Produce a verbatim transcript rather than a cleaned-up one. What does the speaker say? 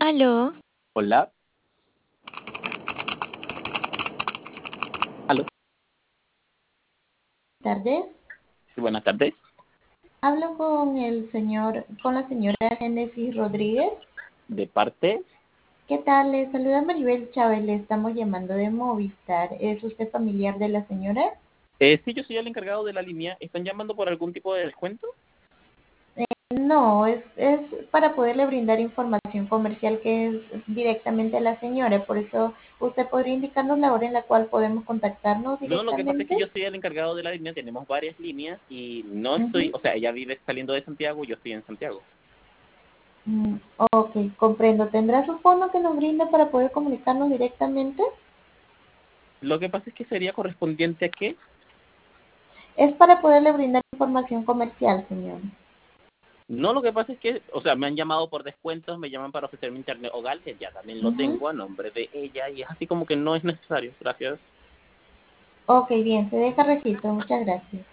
Aló, Hola, aló, Tardes. sí, buenas tardes. Hablo con el señor, con la señora Génesis Rodríguez. De parte, ¿Qué tal? Le saluda Maribel Chávez, le estamos llamando de Movistar. ¿Es usted familiar de la señora? eh, sí, yo soy el encargado de la línea. ¿Están llamando por algún tipo de descuento? No, es, es para poderle brindar información comercial que es directamente a la señora. Por eso usted podría indicarnos la hora en la cual podemos contactarnos No, lo que pasa es que directamente. yo soy el encargado de la línea, tenemos varias líneas y no estoy, Ujú. o sea, ella vive saliendo de Santiago, yo estoy en Santiago. Mm, ok, comprendo. ¿Tendrá su fono que nos brinda para poder comunicarnos directamente? Lo que pasa es que sería correspondiente a qué. Es para poderle brindar información comercial, señor. No, lo que pasa es que, o sea, me han llamado por descuentos, me llaman para ofrecerme internet hogar, que ya también lo Ujú. tengo a nombre de ella y es así como que no es necesario. Gracias. Ok, bien, se deja registro. Muchas gracias.